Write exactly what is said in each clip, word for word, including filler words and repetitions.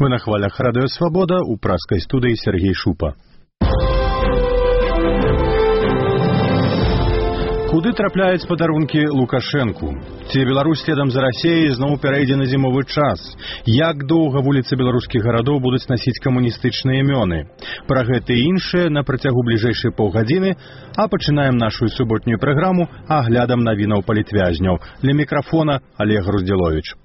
Вы на хвалях Радыё Свабода, у праскай студыі Сергей Шупа. Куды трапляюць падарункі Лукашэнку? Ці Беларусь следам за Расеяй зноў пярэйдзе на зімовы час? Як доўга вуліцы беларускіх гарадоў будуць насіць камуністычныя імёны? Пра гэта і іншае на працягу бліжэйшай паўгадзіны, а пачынаем нашу суботнюю праграму аглядам навінаў палітвязняў. Для мікрафона Олег Груздзіловіч.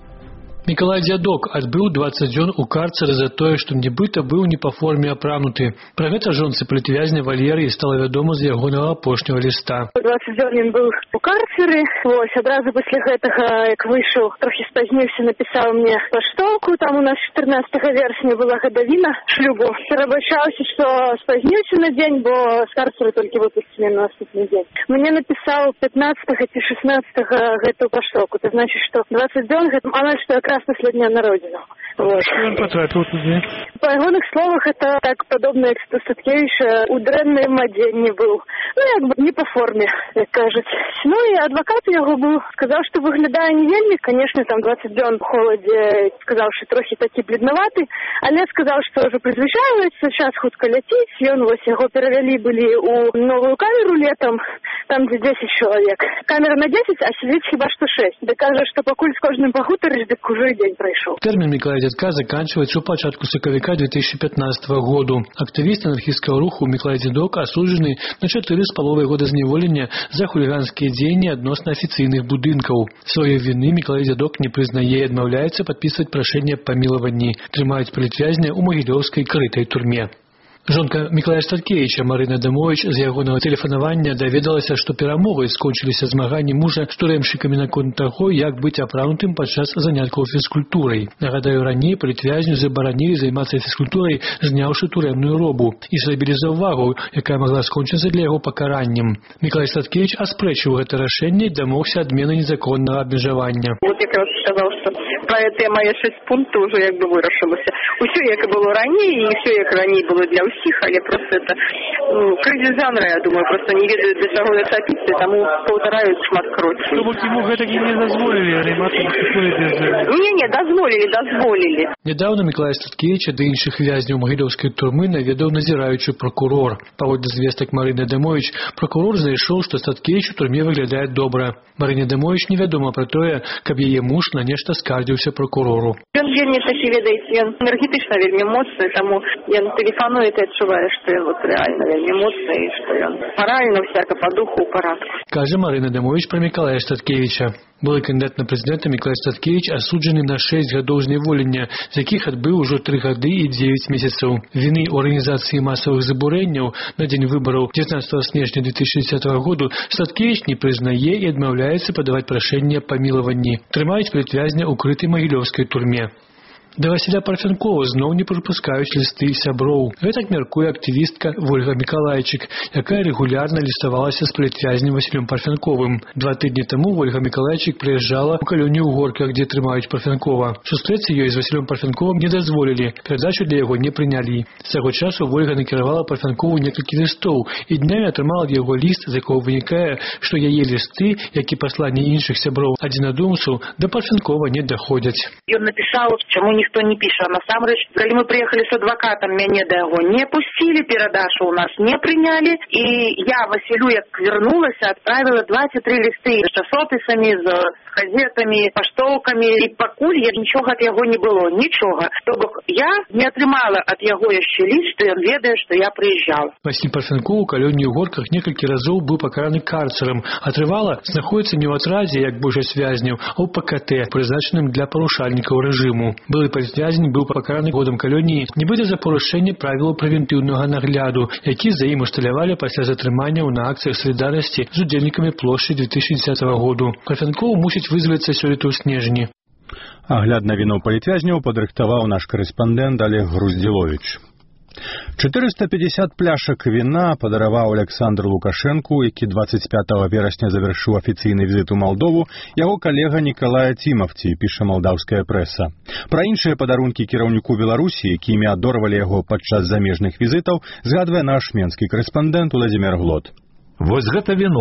Мікалай Дзядок адбыў дваццаць дзён у карцары за тое, што нібыта быў не па форме апрануты. Пра гэта жонцы палітвязня Валерыі стала вядома з ягонага апошняга ліста. дваццаць дзён ён быў у карцары. Вось, адразу пасля гэтага, як выйшаў, трохі спазніўся, напісаў мне паштоўку. Там у нас чатырнаццатага верасня была гадавіна шлюбу. Перабачаўся, што спазніўся на дзень, бо з карцары толькі выпусцілі на наступны дзень. Мне напісаў пятнаццатага ці шаснаццатага гэту паштоўку. Це значыць, што дваццаць дзён гэта амаль што якраз пасля дня народзінаў. Вот. Што ён патрапіў туды? Па ягоных словах, это так падобна, як Статкевіча, у дрэнным адзенні быў. Ну, як бы не па форме, як кажуць. Ну, і адвакат у яго быў, сказаў, што выглядае не вельмі. Конечно, там дваццаць дзён у холадзе, сказаў, што трохі такі бледнаваты, але сказаў, што ўжо прызвычаиваецца, час хутка ляціць. Ён, вось, яго перавялі былі ў новую камеру летом, там, дзе дзесяць чалавек. Камера на дзесяць, а сидзіць хіба што шэсць. Ды кажа, што пакуль з кожным пагутарыш, дык уже і дзень прайшоў. Тэрмін Мікалая Дзядка заканчивается у пачатку сакавіка две тысячи пятнадцатого году. Актывіст анархістскага руху Мікалай Дзядок асуджаны на чатыры з паловай года зняволення за хуліганскія дзеянні адносна афіцыйных будынкаў. Сваёй віны Мікалай Дзядок не прызнае і адмаўляецца падпісваць прашэнне аб памілаванні. Трымаюць палітвязня ў магілёўскай крытай турме. Жонка Мікалая Статкевіча Марына Адамович з ягонага тэлефанавання даведалася, што перамовы скончыліся змаганні мужа з турэмшчыкамі наконт таго, як быць апранутым падчас заняткаў фізкультурай. Нагадаю, раней палітвязню забаранілі займацца фізкультурай, зняўшы турэмную робу, і зрабілі заўвагу, якая магла скончыцца для яго пакараннем. Мікалай Статкевіч аспрэчыў гэта рашэнне і дамогся адмены незаконнага абмежавання. Вот якраз сказаў, што пра гэтыя мае шэсць пунктаў ужо як бы вырашылася. Усё як і было раней, і ўсё як раней было для ўсіх, але просто это ну, крызіс жанра, я думаю, просто не ведаюць, для чаго зачапіцца, таму паўтараюць шмат кроць. То бок яму гэтакі не дазволілі займацца фізкультурай без... Не, не, дазволілі, дазволілі. Нядаўна Мікалая Статкевіча ды іншых вязняў магілёўскай турмы наведаў назіраючы пракурор. Паводле звестак Марыны Адамович, пракурор знайшоў, што Статкевіч у турме выглядае добра. Марыне Адамович невядома пра тое, каб яе муж на нешта скардзіўся пракурору. Ён вельмі такі, ведаеце, ён энергетычна вельмі моцны, таму ён тэлефануе, ты адчуваеш, што ён вот рэальна вельмі моцны і што ён маральна, всяка па духу ў парадку. Кажа Марына Адамович пра Мікалая Статкевіча. Былы кандыдат на прэзідэнта Мікалай Статкевіч асуджаны на шэсць гадоў зняволення, з якіх адбыў ужо тры гады і дзевяць месяцаў. Віны ў арганізацыі масавых забурэнняў на дзень выбараў дзевятнаццатага снежня две тысячи десятого году Статкевіч не прызнае і адмаўляецца падаваць прашэнне аб памілаванні. Трымаюць палітвязня ў крытай магілёўскай турме. Да Васіля Парфянкова зноў не прапускаюць лісты сяброў. Гэтак мяркуе актывістка Вольга Мікалайчык, якая рэгулярна ліставалася з палітвязнем Васілем Парфянковым. Два тыдні таму Вольга Мікалайчык прыязджала ў калонію ў Горках, дзе трымаюць Парфянкова. Сустрэцца ёй з Васілем Парфянковым не дазволілі, перадачу для яго не прынялі. З таго часу Вольга накіравала Парфянкову некалькі лістоў і днямі атрымала ад яго ліст, з якога вынікае, што яе лісты, як і пасланні іншых сяброў адзінадумцаў, да Парфянкова не даходзяць. Ён напісаў, чаму ніхто не піша. Насамрэч, калі мы прыехалі з адвакатам, мяне да яго не пусцілі, перадачу ў нас не прынялі, і я Васілю, як вярнулася, адправіла два ці тры лісты з часопісамі, з газетамі, паштоўкамі, і пакуль я нічога ад яго не было, нічога. То бок я не атрымала ад яго яшчэ ліст, што ён ведае, што я прыязджала. Васіль Парфянков у калоніі ў Горках некалькі разоў быў пакараны карцарам, а трывала знаходзіцца не ў атрадзе, як большасць вязняў, а ў ПКТ, прызначаным для парушальнікаў рэжыму. Былы палітвязень быў пакараны годам калоніі нібыта за парушэнне правілаў прэвентыўнага нагляду, які за ім усталявалі пасля затрыманняў на акцыях салідарнасці з удзельнікамі плошчы две тысячи десятого году. Парфянков мусіць вызваліцца сёлета ў снежні. Агляд навінаў палітвязняў падрыхтаваў наш карэспандэнт Олег Груздзіловіч. чатырыста пятьдесят пляшак віна падараваў Александр Лукашэнку, які дваццаць пятага верасня завяршыў афіцыйны візіт у Малдову, яго калега Нікалая Цімавці, піша малдаўская прэса. Пра іншыя падарункі кіраўніку Беларусі, якімі адорвалі яго падчас замежных візітаў, згадвае наш менскі карэспандэнт Уладзімір Глот. Вось гэта віно.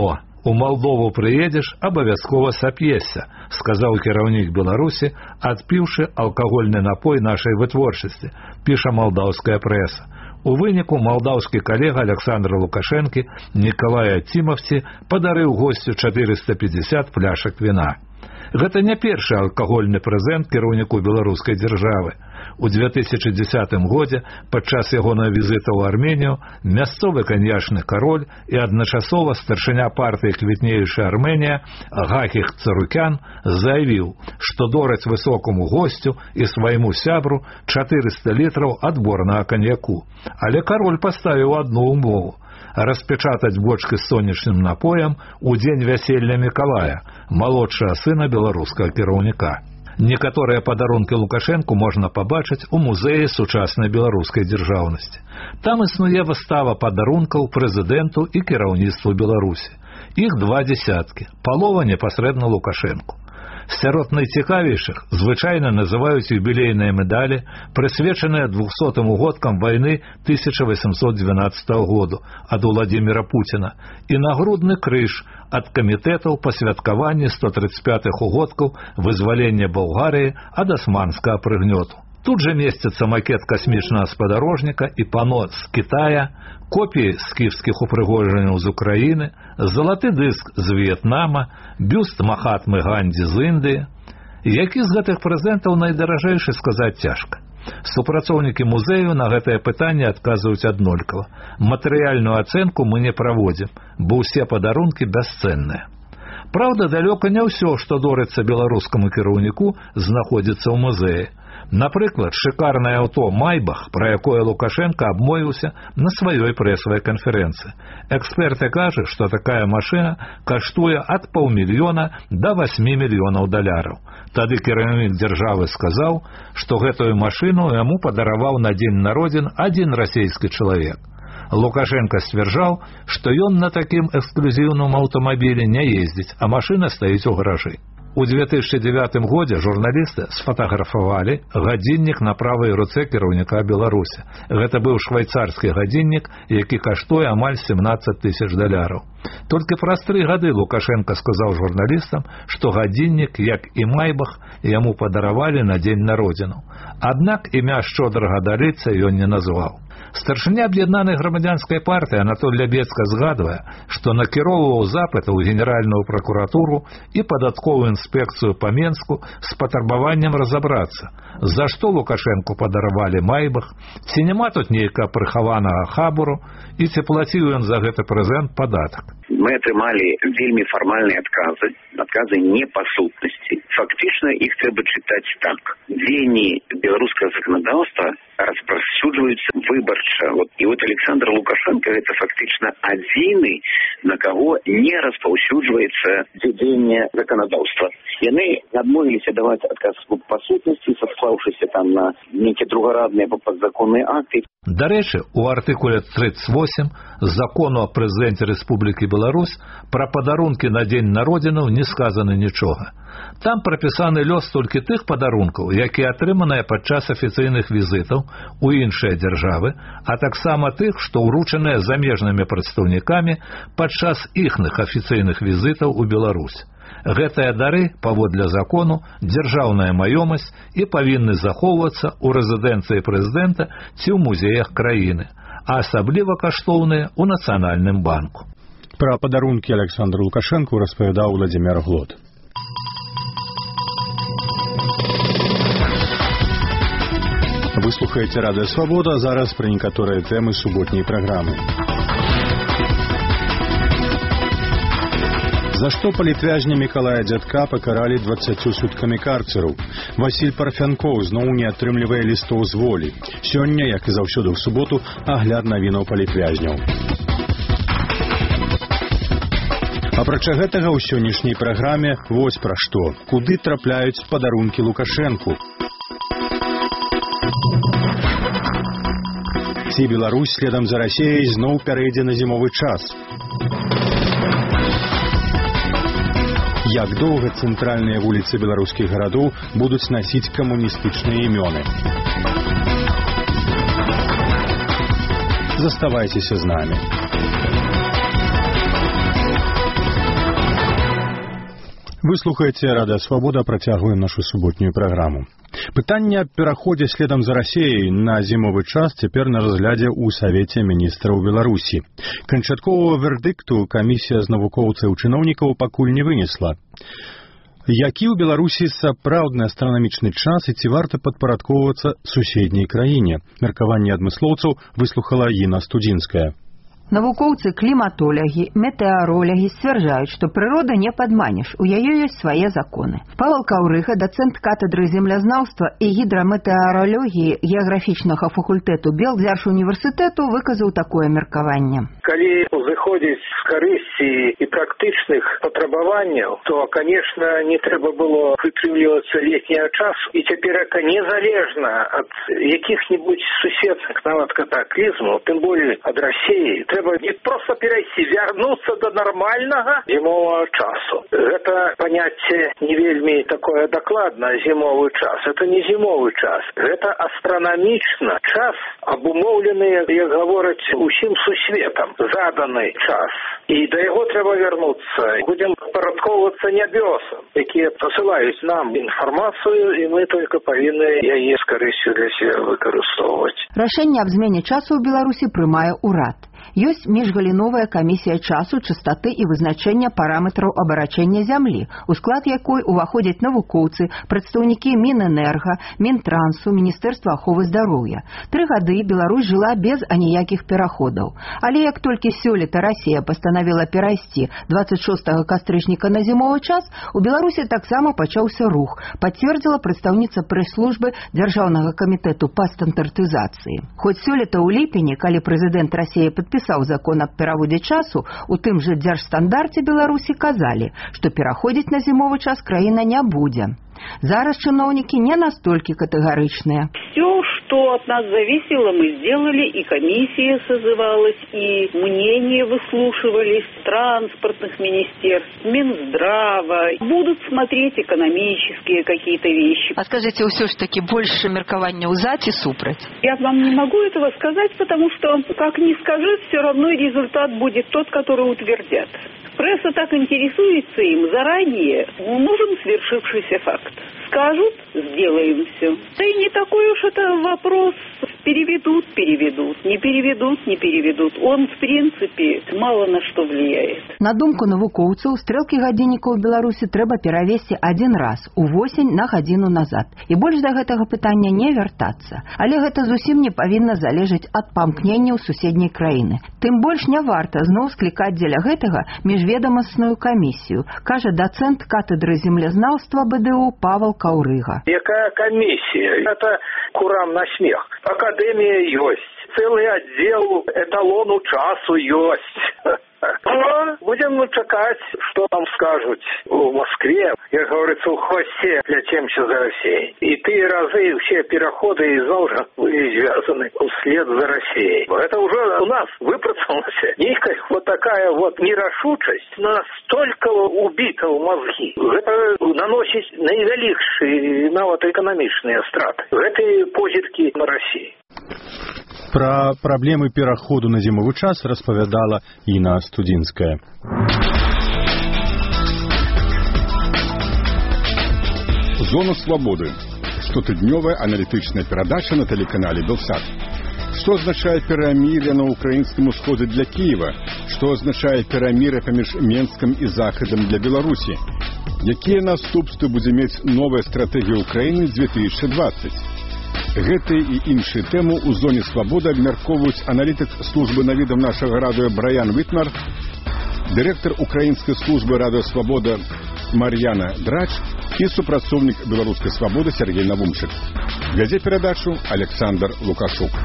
У Молдову прыедзеш, абавязкова сап'ешся, сказаў кіраўнік Беларусі, адпіўшы алкагольны напой нашай вытворчасці, піша малдаўская прэса. У выніку малдаўскі калега Александра Лукашэнкі Нікалай Ацімаўскі падарыў госцю чатырыста пятьдесят пляшак віна. Гэта не першы алкагольны прэзент кіраўніку беларускай дзяржавы. У две тысячи дзесятым годзе падчас ягонага візіта ў Арменію мясцовы каньячны кароль і адначасова старшыня партыі «Квітнеючая Арменія» Гахіх Царукян заявіў, што дораць высокому госцю і свайму сябру чатырыста літраў адборнага каньяку. Але кароль паставіў адну умову – распечатаць бочкі з сонечным напоем у дзень вяселля Мікалая, малодшага сына беларускага кіраўніка. Некаторыя падарункі Лукашэнку можна пабачыць у музеі сучаснай беларускай дзяржаўнасці. Там існуе выстава падарункаў прэзідэнту і кіраўніцтву Беларусі. Іх два дзесяткі, палова непасрэдна Лукашэнку. Сярод найцікавейшых звычайна называюць юбілейныя медалі, прысвечаныя двухсотым угодкам вайны тысяча восемьсот двенадцатого году ад Уладзіміра Пуціна і нагрудны крыж ад камітэтаў па святкаванні сто тридцать пятых угодкаў вызвалення Балгарыі ад асманскага прыгнёту. Тут же месціцца макет касмічнага спадарожніка і пано з Китая, копіі скіфскіх упрыгожанняў з Украіны, залаты дыск з В'етнама, бюст Махатмы Гандзі з Індыі. Які з гэтых прэзентаў найдаражэйшы, сказаць цяжка. Супрацоўнікі музею на гэтае пытанне адказваюць аднолькава. Матэрыяльную ацэнку мы не праводзім, бо ўсе падарункі бясцэнныя. Праўда, далёка не ўсё, што дорыцца беларускаму кіраўніку, знаходзіцца ў музеі. Напрыклад, шыкарнае аўто «Майбах», пра якое Лукашенко абмовіўся на сваёй прэсавай канферэнцыі. Эксперты кажуць, што такая машына каштуе ад паўмільёна да васьмі мільёнаў даляраў. Тады кіраўнік дзяржавы сказаў, што гэтую машыну яму падараваў на дзень народзін адзін расейскі чалавек. Лукашенко сцвярджаў, што ён на такім эксклюзіўным аўтамабілі не ездзіць, а машына стаіць у гаражы. У две тысячи девятым годзе журналісты сфотаграфавалі гадзіннік на правай руцэ кіраўніка Беларусі. Гэта быў швайцарскі гадзіннік, які каштуе амаль семнадцать тысяч даляраў. Толькі праз тры гады Лукашенко сказаў журналістам, што гадзіннік, як і Майбах, яму падаравалі на дзень народзінаў. Аднак імя шчодрага дарыцы ён не назваў. Старшыня аб'яднанай грамадзянскай партыі Анатоль Лябецка згадвае, што накіроўваў запыты ў генеральную пракуратуру і падатковую інспекцыю па Менску з патрабаваннем разабрацца, за што Лукашэнку падаравалі Майбах, ці няма тут нейкага прыхаванага хабару і ці плаціў ён за гэты прэзент падатак. Мы атрымалі вельмі фармальныя адказы, адказы не па сутнасці. Фактычна іх трэба чытаць так. Дзеянні беларускага заканадаўства распаўсюджваюцца выбарча. Вот. І вот Александр Лукашенко гэта фактычна адзіны, на каго не распаўсюджваецца дзеянне заканадаўства. Яны адмовіліся даваць адказ па сутнасці, саслаўшыся там на нейкія другарадныя падзаконныя акты. Дарэчы, у артыкуле тридцать восемь закону о прэзідэнце Рэспублікі Беларусь пра падарункі на дзень народзінаў не сказана нічога. Там прапісаны лёс толькі тых падарункаў, якія атрыманыя падчас афіцыйных візітаў у іншыя дзяржавы, а таксама тых, што ўручаныя замежнымі прадстаўнікамі падчас іхных афіцыйных візітаў у Беларусь. Гэтыя дары, паводле закону, дзяржаўная маёмасць і павінны захоўвацца ў рэзідэнцыі прэзідэнта ці ў музеях краіны, а асабліва каштоўныя ў Нацыянальным банку. Пра падарункі Александру Лукашэнку распавядаў Владзімір Глот. Вы слухаеце Радыё Свабода, зараз пра некаторыя тэмы суботняй праграмы. За што палітвязня Мікалая Дзядка пакаралі дваццаццю суткамі карцеру? Васіль Парфянкоў зноў не атрымлівае лістоў з волі. Сёння, як і заўсёды ў суботу, агляд навінаў палітвязняў. Апрача гэтага ў сённяшняй праграме вось пра што. Куды трапляюць падарункі Лукашэнку? Ці Беларусь следам за Расеяй зноў пярэдзе на зімовы час? Як доўга цэнтральныя вуліцы беларускіх гарадоў будуць насіць камуністычныя імёны? Заставайцеся з намі. Вы слухаеце Радыё Свабода, працягваем нашу суботнюю праграму. Пытанне аб пераходзе следам за Расіяй на зімовы час цяпер на разглядзе ў Савеце міністраў Беларусі. Канчатковага вердыкту камісія з навукоўцаў і чыноўнікаў пакуль не вынесла. Які ў Беларусі сапраўдны астранамічны час і ці варта падпарадкоўвацца суседняй краіне? Меркаванне адмыслоўцаў выслухала Інна Студзінская. Навукоўцы, кліматолягі, метэаролягі сцвярджаюць, што прырода не падманеш, у яе ёсць свае законы. Павел Каўрыга, дацэнт катедры землязнаўства і гідраметэаралогіі геаграфічнага факультэту Белдзяржуніверсітэту выказаў такое меркаванне. Калі зыходзіць з карысці і практычных патрабаванняў, то, конечно, не трэба было прытрымлівацца летняга часу. І цяперака незалежна ад якіх-небудзь суседных нават катаклізмаў, тым болей ад Расіі, трэба не проста перайсці, вярнуцца да нармальнага зімовага часу. Гэта паняцце не вельмі такое дакладнае зімовы час. Это не зімовы час. Гэта астранамічна час, абумоўлены, як гавораць, усім сусветам, заданы час. І да яго трэба вярнуцца. Будзем падпарадкоўвацца нябёсам, якія пасылаюць нам інфармацыю, і мы толькі павінны яе з карысцю для сябе выкарыстоўваць. Рашэнне аб змене часу ў Беларусі прымае ўрад. Ёсць міжгаліновая камісія часу, частоты і вызначэння параметраў абарачэння зямлі, у склад якой уваходзяць навукоўцы, прадстаўнікі Мінэнерга, Мінтрансу, Міністэрства аховы здароўя. Тры гады Беларусь жыла без аніякіх пераходаў. Але як толькі сёлета Расія пастанавіла перайсці дваццаць шостага кастрычніка на зімовы час, у Беларусі таксама пачаўся рух, пацвердзіла прадстаўніца прэс-службы Дзяржаўнага камітэту па стандартызацыі. Хоць сёлета ў ліпені, калі прэзідэнт Расіі падпісаў Пісаў закон аб пераводзе часу, у тым жа дзяржстандарце Беларусі казалі, што пераходзіць на зімовы час краіна не будзе. Зараз чиновники не настолько категоричные. Все, что от нас зависело, мы сделали, и комиссия созывалась, и мнения выслушивались транспортных министерств, Минздрава. Будут смотреть экономические какие-то вещи. А скажите, все ж таки больше меркования у зати супрать? Я вам не могу этого сказать, потому что, как ни скажи, все равно результат будет тот, который утвердят. Пресса так интересуется им заранее, нужен свершившийся факт. Скажут, сделаем все. Да и не такой уж это вопрос. Переведут, переведут. Не переведут, не переведут. Он, в принципе, мало на что влияет. На думку навукоўцаў, стрэлкі гадзінніка ў Беларусі трэба перавесці адзін раз, увосень на гадзіну назад. І больш да гэтага пытання не вяртацца. Але гэта зусім не павінна залежаць ад памкнення ў суседняй краіны. Тым больш не варта зноў склікаць дзеля гэтага міжведамасную камісію, кажа дацэнт катедры землязнаўства БДУ Павел Каўрыга. Якая камісія? Это курам на смех. Академія ёсць. Целый отдел эталону часу ёсць. Но будем чакаць, что нам скажут в Москве. Как говорится, в хвосте летимся за Россией. И ты разы все переходы из Волжа были связаны вслед за Россией. Это уже у нас выпрацовалась некая вот такая вот нерешучесть, настолько убита в мозги. Это наносит наивеликшие, нават экономичные страты. Это позитки на России. Пра праблемы пераходу на зімовы час распавядала Інна Студзінская. Зона свободы. Штотыднёвая аналітычная перадача на телеканале Белсат. Што азначае перамір'я на украінскім усходзе для Кіева? Што азначае перамір'я паміж Менскам і Захадам для Беларусі? Якія наступствы будзе мець новая стратэгія Украіны дзве тысячы дваццаць? Гэты і іншыя тэмы ў зоне свабоды абмяркоўваюць аналітык службы навідаў нашага радыё Браян Вітмар, дырэктар украінскай службы радыё Свабода Мар'яна Драч і супрацоўнік беларускай свабоды Сергей Навумчык. Вядзе перадачу Александр Лукашук.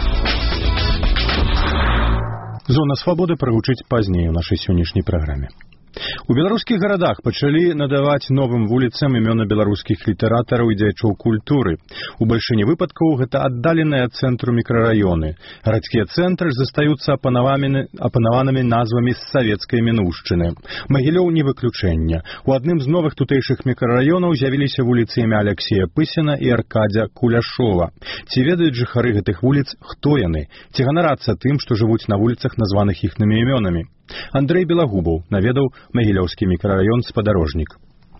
Зона свабоды прагучыць пазней у нашай сённяшняй праграме. У беларускіх гарадах пачалі надаваць новым вуліцам імёны беларускіх літаратараў і дзеячоў культуры. У бальшыні выпадкаў гэта аддаленыя ад цэнтру мікрараёны. Гарадскія цэнтры застаюцца апанаванымі назвамі з савецкай мінуўшчыны. Магілёў не выключэння. У адным з новых тутэйшых мікрараёнаў з'явіліся вуліцы імя Аляксея Пысіна і Аркадзя Куляшова. Ці ведаюць жыхары гэтых вуліц, хто яны? Ці ганарацца тым, што жывуць на вуліцах, названых іхнымі імёнамі? Андрэй Белагубаў наведаў Магілёўскі мікрараён Спадарожнік.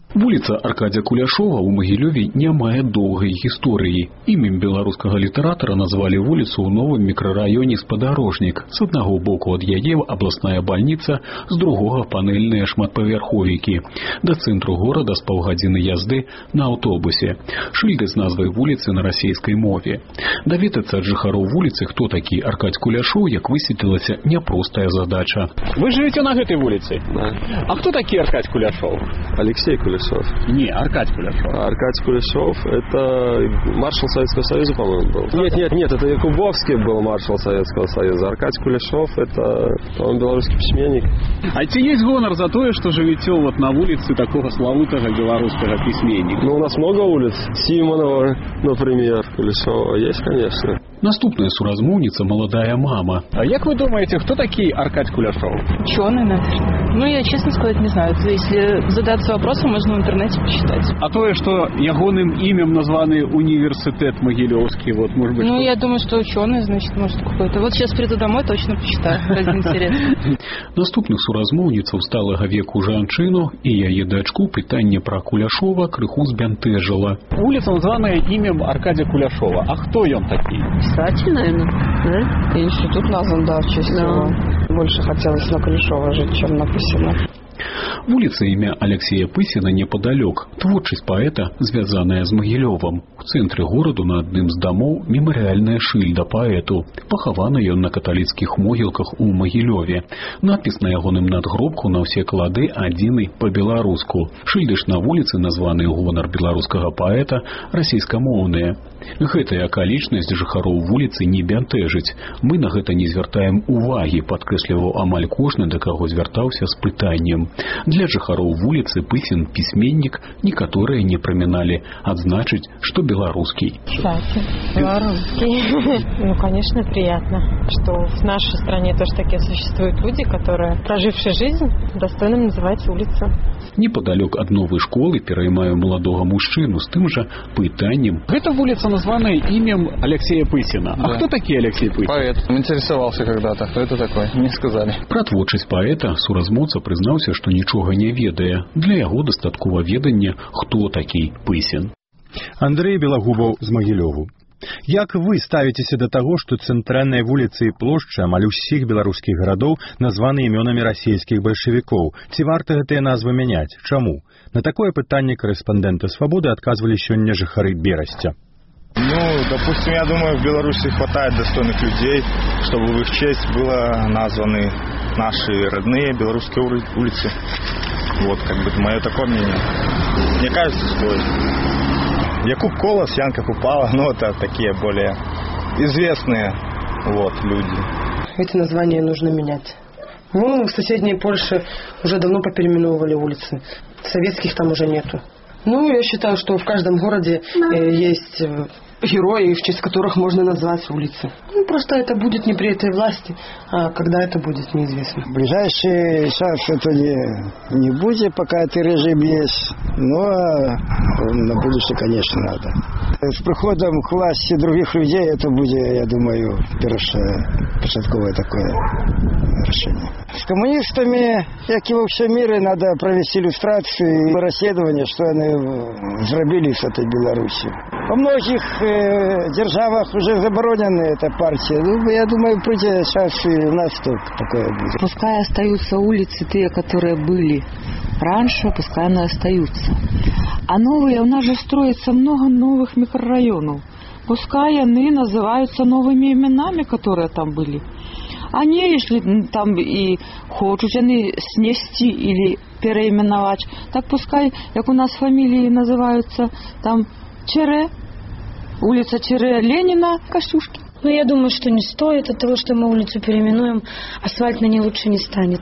Вуліца Аркадзя Куляшова ў Магілёве не мае доўгай гісторыі. Імем беларускага літаратара назвалі вуліцу ў новым мікрараёне Спадарожнік. З аднаго боку ад яе абласная бальніца, з другога панэльныя шматпавярховікі. Да цэнтру горада з паўгадзіны язды на аўтобусе. Шыльды з назвай вуліцы на расейскай мове. Даведацца ад жыхароў вуліцы, хто такі Аркадзь Куляшоў, як высветлілася, няпростая задача. Вы живете на гэтай вуліцы? Да. А кто такі Аркадзь Куляшоў? Алексей Куляшов. Не, Аркадь Куляшов. Аркадий Куляшов — это маршал Советского Союза, по-моему, был. Нет, нет, нет, это Якубовский был маршал Советского Союза. Аркадий Куляшов — это, он белорусский письменник. А ці есть гонор за то, что живете вот на улице такого славутого белорусского письменника? Ну, у нас много улиц. Симонова, например, Куляшова есть, конечно. Наступная суразмоўніца — молодая мама. А як вы думаете, кто такие Аркадий Куляшов? Ученый, наверное. Ну, я, честно сказать, не знаю. Если задаться вопросом, можно в интернете почитать. А то, что ягоным имем названы университет Могилевский, вот, может быть... Ну, что... я думаю, что ученый, значит, может, какой-то. Вот сейчас приду домой, точно почитаю. Ради интереса. Наступных суразмоўніцаў сталага веку жанчыну и яе дачку пытанне про Куляшова крыху збянтэжыла. Улица названа имем Аркадия Куляшова. А кто он такой? Писатель, наверное. Да? И институт назван, да, в честь его. Больше хотелось на Куляшова жить, чем на Пысина. Вуліца імя Алексея Пысіна непадалёк. Творчасць паэта звязаная з Магілёвам. У цэнтры гораду на адным з дамоў мемарыяльная шыльда паэту. Пахаваны ён на каталіцкіх могілках у Магілёве. Надпіс на ягоным надгробку на ўсе клады адзіны па-беларуску. Шыльды ж на вуліцы названы ў гонар беларускага паэта расейскамоўныя. Гэтая акалічнасць жыхароў вуліцы не бянтэжыць. Мы на гэта не звяртаем увагі, падкрэсліваў амаль кожны, да каго звяртаўся з пытаннем. Для жыхароў вуліцы Пысін письменник, некаторыя не праміналі адзначыць, что белорусский. Кстати, белорусский. Ну, конечно, приятно, что в нашей стране тоже такие существуют люди, которые, прожившие жизнь, достойным называть улицу. Неподалёк ад новой школы пераймаю маладога мужчыну з тым жа пытаннем. Гэта вуліца названа імем Алексея Пысина. Да. А кто такие Алексей Пысин? Поэт. Интересовался когда-то. Кто это такой? Не сказали. Пра творчасць паэта суразмоўца прызнаўся, што нічога не ведае. Для яго дастаткова ведання, хто такі Пысін. Андрей Белагубаў з Магілёву. Як вы ставіцеся да таго, што цэнтральныя вуліцы і плошчы амаль усіх беларускіх гарадоў названы імёнамі расійскіх бальшавікоў? Ці варта гэтыя назвы мяняць? Чаму? На такое пытанне корэспандэнты «Свободы» адказвалі сёння жыхары Берасця. Ну, допустим, я думаю, в Беларуси хватает достойных людей, чтобы в их честь было названы наши родные белорусские улицы. Вот, как бы, мое такое мнение. Мне кажется, стоит. Якуб Колос, Янка Купала, ну, это такие более известные, вот, люди. Эти названия нужно менять. Ну, в соседней Польше уже давно попереименовывали улицы. Советских там уже нету. Ну, я считаю, что в каждом городе э, есть э, герои, в честь которых можно назвать улицы. Ну, просто это будет не при этой власти, а когда это будет, неизвестно. В ближайший шанс это не, не будет, пока этот режим есть, но на будущее, конечно, надо. С приходом к власти других людей это будет, я думаю, першочерговое такое решение. С коммунистами, как и во всем мире, надо провести иллюстрацию и расследование, что они сделали с этой Беларусью. Во многих э, державах уже заборонены эта партия. Ну, я думаю, придет шанс и у нас тут такое будет. Пускай остаются улицы те, которые были раньше, пускай они остаются. А новые, у нас же строится много новых микрорайонов. Пускай они называются новыми именами, которые там были. Они, если там и хочут они снести или переименовать, так пускай, как у нас фамилии называются, там Чере, улица Чере Ленина, Костюшки. Ну, я думаю, что не стоит. От того, что мы улицу переименуем, асфальт на ней лучше не станет.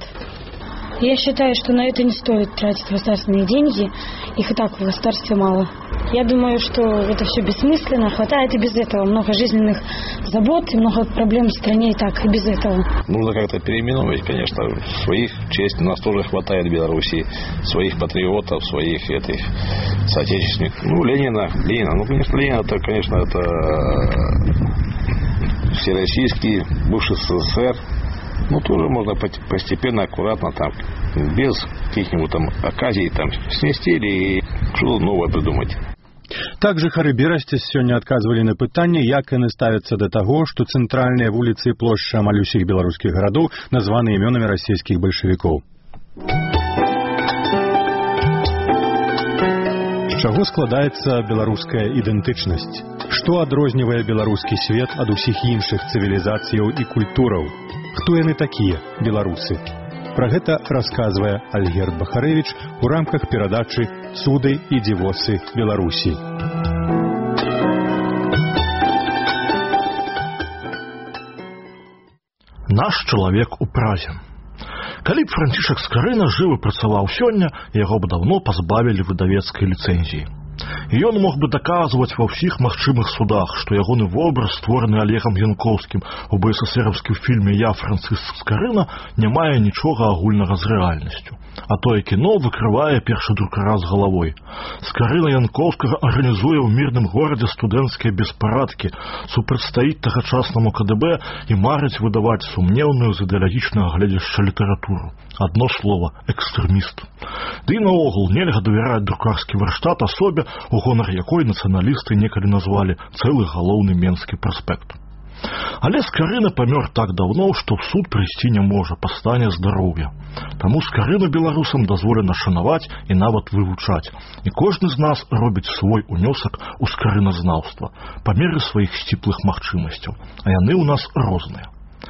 Я считаю, что на это не стоит тратить государственные деньги. Их и так в государстве мало. Я думаю, что это все бессмысленно. Хватает и без этого. Много жизненных забот и много проблем в стране и так, и без этого. Нужно как-то переименовать, конечно. Своих честь у нас тоже хватает в Беларуси. Своих патриотов, своих этих соотечественников. Ну, Ленина. Ленина. Ну, конечно, Ленина, это, конечно, это всероссийский, бывший СССР. Ну, тоже можно постепенно, аккуратно, там, без каких-нибудь там оказий, там, снести и что-то новое придумать. Так жыхары Берасці сёння адказвалі на пытанне, як яны ставяцца да таго, што цэнтральныя вуліцы і плошчы амаль усіх беларускіх гарадоў названы імёнамі расійскіх бальшавікоў. З чаго складаецца беларуская ідэнтычнасць? Што адрознівае беларускі свет ад усіх іншых цывілізацыяў і культураў? Хто яны такія, беларусы? Пра гэта расказвае Альгерд Бахарэвіч у рамках перадачы «Цуды і дзівосы Беларусі». Наш чалавек у празе. Калі б Францішак Скарына жыў і працаваў сёння, яго б даўно пазбавілі выдавецкай ліцэнзіі. І ён мог бы даказваць ва ўсіх магчымых судах, што ягоны вобраз, створаны Олегам Янковскім у бээсэсэраўскім фільме «Я, Франціск Скарына», не мае нічога агульнага з рэальнасцю. А тое кіно выкрывае першы друкара з галавой. Скарына Янковскага арганізуе ў мірным горадзе студэнцкія беспарадкі, супрацьстаіць тагачаснаму ка дэ бэ і марыць выдаваць сумнеўную з ідэалагічнага гледзяшча літаратуру. Адно слова – экстрэміст. Ды і наогул нельга давяраць друкарскі варштат асобе, у гонар якой нацыяналісты некалі назвалі цэлы галоўны Менскі праспект. Але Скарына памёр так даўно, што ў суд прыйсці не можа па стане здароўя. Таму Скарыну беларусам дазволена шанаваць і нават вывучаць. І кожны з нас робіць свой унёсак у скарыназнаўства па меры сваіх сціплых магчымасцяў, а яны ў нас розныя.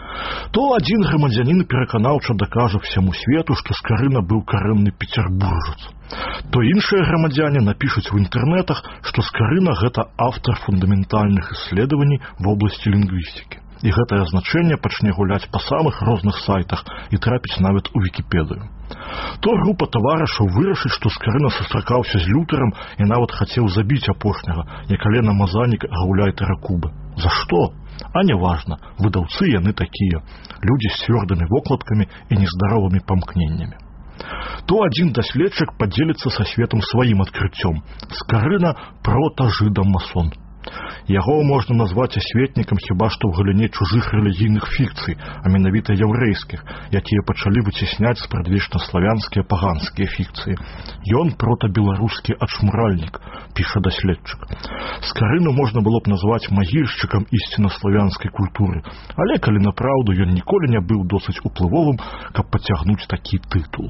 То адзін грамадзянін пераканаўча дакажа всяму свету, што Скарына быў карэнны пецярбуржец. То іншыя грамадзяне напішуць у інтэрнэтах, што Скарына – гэта аўтар фундаментальных исследаваній в обласці лінгвістыкі. І гэтае значэнне пачне гуляць па самых розных сайтах і трапіць нават у Вікіпедыю. То група таварышаў вырашыць, што Скарына сустракаўся з Лютэрам і нават хацеў забіць апошняга, як Алена Мазанік гаўляйтара Кубы. За што? А не важна, выдаўцы яны такія, людзі з цвёрдымі вокладкамі і нездаровымі памкненнямі. То адзін даследчык падзеліцца са светам сваім адкрыццём. Скарына прота-жыда-масон. Яго можна назваць асветнікам хіба што ў галіне чужых рэлігійных фікцый, а менавіта яўрэйскіх, якія пачалі выцісняць спрадвечнаславянскія паганскія фікцыі. Ён прота-беларускі ачмуральнік, піша даследчык. Скарыну можна было б назваць магільшчыкам ісціна-славянскай культуры, але калі напраўду ён ніколі не быў досыць уплывовым, каб пацягнуць такі тытул.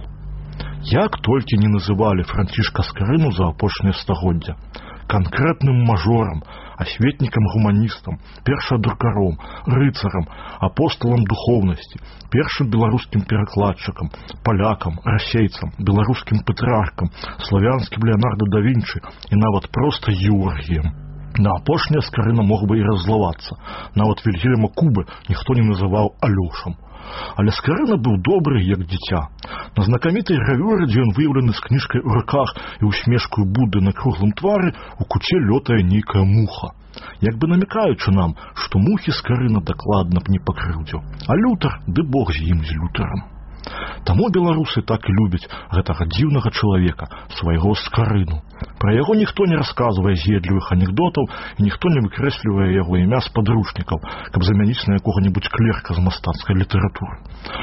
Як толькі не называлі Францішка Скарыну за апошняе стагоддзя. Канкрэтным мажорам, асветнікам-гуманістам, першадрукаром, рыцарам, апосталам духоўнасці, першым беларускім перакладчыкам, палякам, расейцам, беларускім патрыархам, славянскім Леонардо да Вінчы і нават проста Георгіем. На апошняе Скарына мог бы і раззлавацца. Нават Вільгельма Кубы ніхто не называў Алёшам. Але Скарына быў добры, як дзіця. На знакамітай гравюры, дзе ён выяўлены з кніжкай у руках і усмешкаю Будды на круглым твары, у куце лётае нейкая муха. Як бы намікаючы нам, што мухі Скарына дакладна б не пакрыўдзіў. А Лютэр, ды бог з ім, з Лютэрам. Таму беларусы так і любяць гэтага дзіўнага чалавека, свайго Скарыну. Пра яго ніхто не расказвае з'едлівых анекдотаў і ніхто не выкрэслівае яго імя з падручнікаў, каб замяніць на якога-небудзь клерка з мастацкай літаратуры.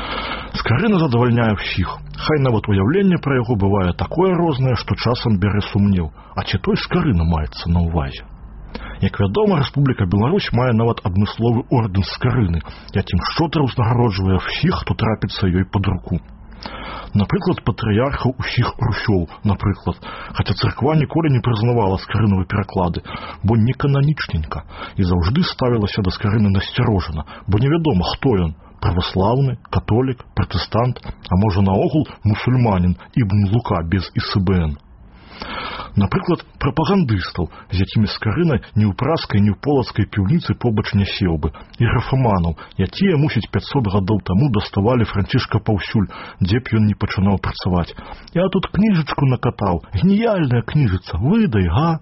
Скарына задавальняе ўсіх. Хай нават уяўленне пра яго бывае такое рознае, што часам бярэ сумнеў. А ці той Скарына маецца на ўвазе? Як вядома, Рэспубліка Беларусь мае нават адмысловы ордэн Скарыны, якім шчодра ўзнагароджвае ўсіх, хто трапіцца ёй пад руку. Напрыклад, патрыярхаў усіх русёў, напрыклад, хаця царква ніколі не прызнавала Скарынавы пераклады, бо не кананічненька, і заўжды ставілася да Скарыны насцярожана, бо невядома, хто ён, праваслаўны, католік, пратэстант, а можа наогул мусульманін Ібн Лука без і эс бэ эн. Напрыклад, прапагандыстаў, з якімі Скарына ні ў праскай, ні ў полацкай піўніцы побач не сеў бы, і графаманаў, якія, мусіць, пяцьсот гадоў таму даставалі Францішка паўсюль, дзе б ён не пачынаў працаваць. Я тут кніжачку накатаў, геніяльная кніжыца, выдай, га?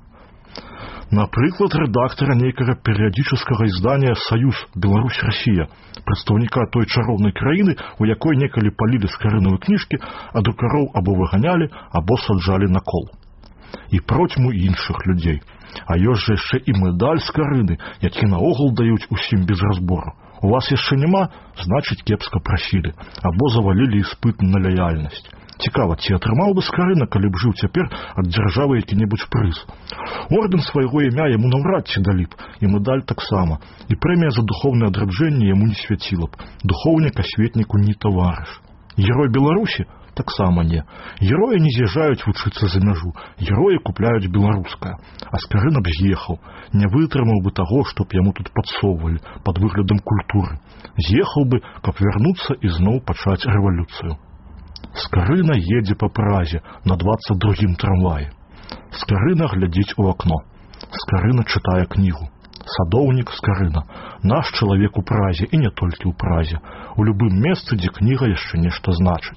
Напрыклад, рэдактара нейкага перыядычнага издания «Саюз Беларусь-Россия», прадстаўніка той чароўнай краіны, у якой некалі палілі Скарынавы кніжкі, а друкароў або выганялі, або саджалі на кол. І процьму іншых людзей. А ёсць жа яшчэ і медаль Скарыны, які наогул даюць усім без разбору. У вас яшчэ няма, значыць, кепска прасілі, або завалілі іспыт на лаяльнасць. Цікава, ці атрымаў бы Скарына, калі б жыў цяпер ад дзяржавы які-небудзь прыз. Ордэн свайго імя яму наўрад ці далі б, і медаль таксама, і прэмія за духоўнае адраджэнне яму не свяціла б. Духоўнік асветніку не таварыш. Герой Беларусі? Таксама не. Героі не з'язджаюць вучыцца за мяжу, героі купляюць беларускае. А Скарына б з'ехаў, не вытрымаў бы таго, што б яму тут падсоўвалі пад выглядам культуры. З'ехаў бы, каб вярнуцца і зноў пачаць рэвалюцыю. Скарына едзе па празе на дваццаць другім трамваі. Скарына глядзіць у акно. Скарына чытае кнігу. Садоўнік Скарына. Наш чалавек у празе, і не толькі ў празе. У любым месцы, дзе кніга яшчэ нешта значыць.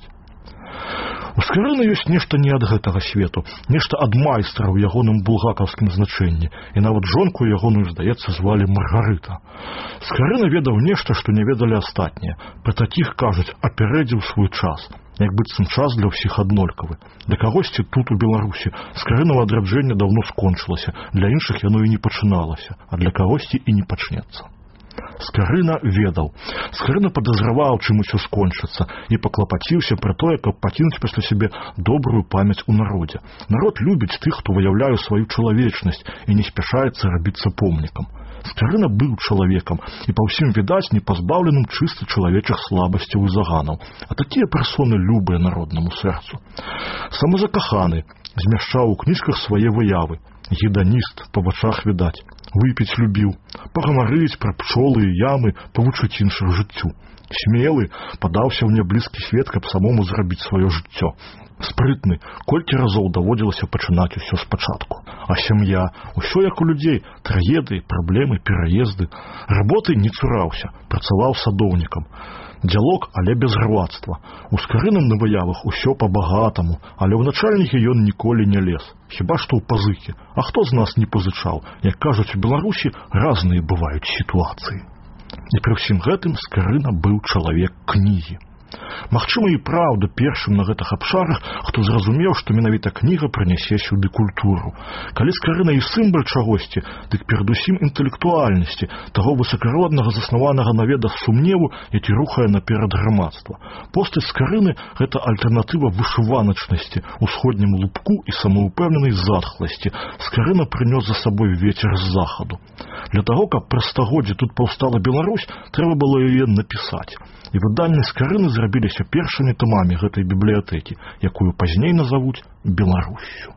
У Скарына ёсць нешта не ад гэтага свету, нешта ад майстра ў ягоным булгакаўскім значэнні, і нават жонку ягоную, здаецца, звалі Маргарыта. Скарына ведаў нешта, што не ведалі астатнія. Пра такіх кажуць, апярэдзіў свой час. Як быццам час для ўсіх аднолькавы. Для кагосьці тут, у Беларусі, Скарынава адраджэнне даўно скончылася, для іншых яно і не пачыналася, а для кагосьці і не пачнецца. Скарына ведаў. Скарына падазраваў, чым усё скончыцца, і паклапаціўся пра тое, каб пакінуць пасля сябе добрую памяць у народзе. Народ любіць тых, хто выяўляе сваю чалавечнасць і не спяшаецца рабіцца помнікам. Скарына быў чалавекам, і па ўсім відаць не пазбаўленым чыста чалавечых слабасцяў і заганаў, а такія персоны любыя народнаму сэрцу. Самазакаханы, змяшчаў у кніжках свае выявы. Геданіст, па вачах відаць. Выпіць любіў, пагамарыць пра пчолы і ямы, павучыць іншых жыццю. Смелы, падаўся ў няблізкі свет, каб самому зрабіць сваё жыццё. Спрытны, колькі разоў даводзілася пачынаць усё спачатку. А сям'я, усё як у людзей, трагедыі, праблемы, пераезды. Работы не цураўся, працаваў садоўнікам. Дзялок, але без грвацтва. У Скарыным на выявах усё па-багатаму, але ў начальнікі ён ніколі не лез. Хіба што ў пазыкі. А хто з нас не пазычаў? Як кажуць у Беларусі, разныя бываюць сітуацыі. І пры ўсім гэтым Скарына быў чалавек кнігі. Магчыма, і праўда першым на гэтых абшарах, хто зразумеў, што менавіта кніга прынясе сюды культуру. Калі Скарына і сімбаль чагосьці, дык перадусім інтэлектуальнасці, таго высакароднага, заснаванага на ведах сумневу, які рухае наперад грамадства. Постаць Скарыны – гэта альтэрнатыва вышываначнасці, усходняму лупку і самаўпэўненай затхласці. Скарына прынёс за сабой вецер з захаду. Для таго, каб праз стагоддзе тут паўстала Беларусь, трэба было яе напісаць. І выданні Скарыны зрабіліся першымі томамі гэтай бібліятэкі, якую пазней назавуць Беларуссю.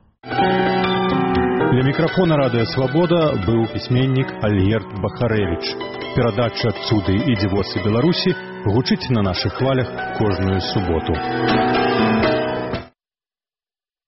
Для мікрафона Радыё Свабода быў пісьменнік Альгерд Бахарэвіч. Перадача «Цуды і дзівосы Беларусі» гучыць на нашых хвалях кожную суботу.